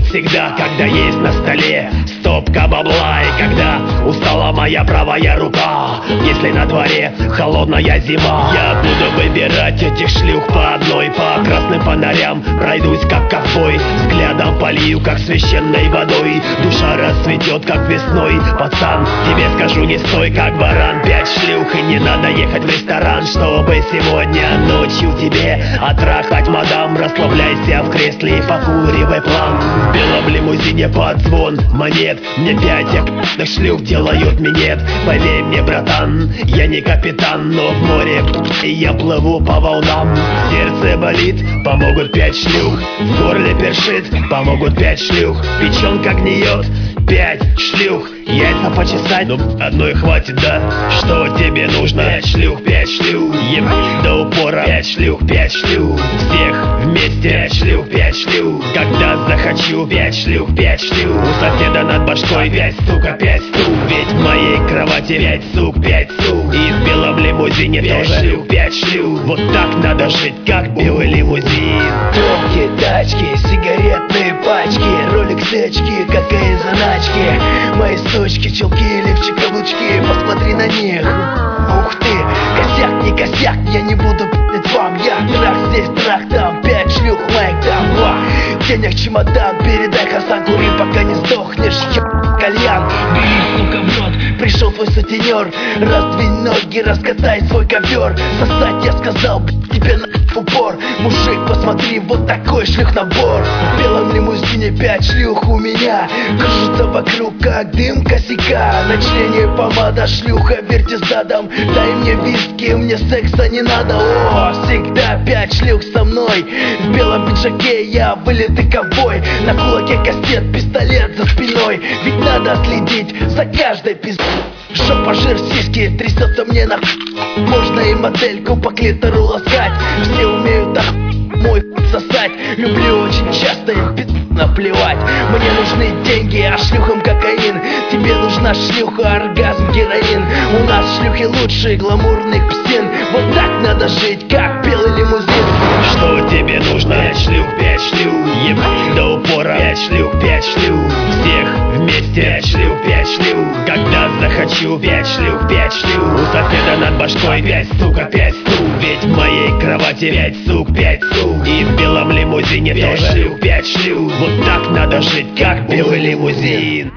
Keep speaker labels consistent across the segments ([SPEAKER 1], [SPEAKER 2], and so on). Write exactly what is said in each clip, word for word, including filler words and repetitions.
[SPEAKER 1] всегда, когда есть на столе стопка бабла. И когда устала моя правая рука, если на дворе холодная зима, я буду выбирать этих шлюх по одной. По красным фонарям пройдусь как ковбой, взглядом полью как священной водой. Душа расцветет как весной. Пацан, тебе скажу, не стой как баран. Пять шлюх и не надо ехать в ресторан, чтобы сегодня ночью тебе оттрахать мадам. Расслабляйся в кресле и покуривай план. В белом лимузине под звон монет мне пять yak шлюх делают минет. Поверь мне, братан, я не капитан, но в море и я плыву по волнам. Сердце болит, помогут пять шлюх. В горле першит, помогут пять шлюх. Печенка гниет, пять шлюх. Яйца почесать, ну одной хватит, да? Что тебе нужно? Пять шлюх, пять шлюх. Ебать до упора. Пять шлюх, пять шлюх. Всех вместе. Пять шлюх, пять шлюх. Когда захочу. Пять шлюх, пять шлюх. У соседа над башкой пять, сука, пять сук. Ведь в моей кровати пять сук, пять сук. И в белом лимузине пять шлюх, пять шлюх. Вот так надо жить, как белый лимузин.
[SPEAKER 2] Трубки, тачки, сигаретные пачки, роликсечки, кокаин, заначки. Мои сучки, челки, лифчик, каблучки, посмотри на них. Ух ты, косяк, не косяк, я не буду пить вам. Я трах здесь, трах там, пять шлюх, майк там, ва. Денег чемодан, передай Хасан, кури, пока не сдохнешь, еб кальян. Бери, сука, в рот, пришел твой сутенер. Раздвинь ноги, раскатай свой ковер. Сосать я сказал, блядь, тебе на упор. Мужик, посмотри, вот такой шлюх набор. В белом лимузине пять шлюх у меня кружится вокруг, как дым косяка. На члене помада, шлюха, верьте задом. Дай мне виски, мне секса не надо. О, всегда пять шлюх со мной. В белом пиджаке я вылитый ковбой. На кулаке кастет, пистолет за спиной. Ведь надо следить за каждой пиздой. Жопа, жир, сиськи, трясется мне на. Можно и модельку по клитору ласкать. Все умеют ах... мой сосать. Люблю очень часто им пи*** наплевать. Мне нужны деньги, а шлюхам кокаин. Тебе нужна шлюха, оргазм, героин. У нас шлюхи лучшие, гламурных псин. Вот так надо жить, как белый лимузин.
[SPEAKER 1] Что тебе нужно? Пять шлюх, пять шлюх. Ебать до упора. Пять шлюх, пять шлюх. Всех вместе. Пять шлюх, пять шлюх. Когда захочу. Пять шлюх, пять шлюх. У соседа над башкой пять, сука, пять сук. Ведь в моей кровати пять сук, пять сук. И в белом лимузине пять тоже шлюх, пять шлюх. Вот так надо жить, как белый лимузин.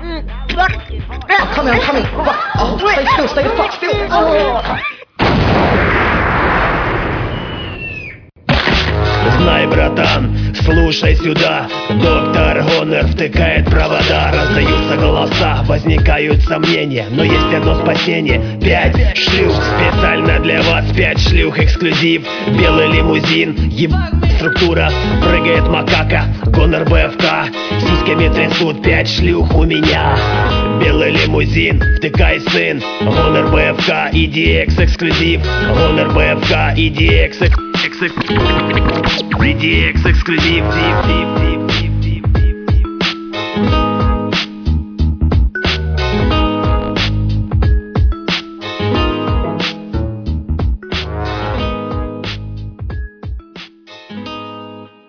[SPEAKER 3] Come on, come on. Oh, stay still, stay the fuck still. Oh.
[SPEAKER 1] Знай, братан, слушай сюда. Доктор Гонор втыкает провода. Раздаются голоса, возникают сомнения, но есть одно спасение. Пять шлюх, специально для вас. Пять шлюх, эксклюзив. Белый лимузин, еб... структура. Прыгает макака, Гонор БФК. Сиськами трясут, пять шлюх у меня. Белый лимузин, втыкай, сын. Гонор БФК, и ди экс эксклюзив. Гонор БФК, и ди экс эксклюзив. и ди экс эксклюзив.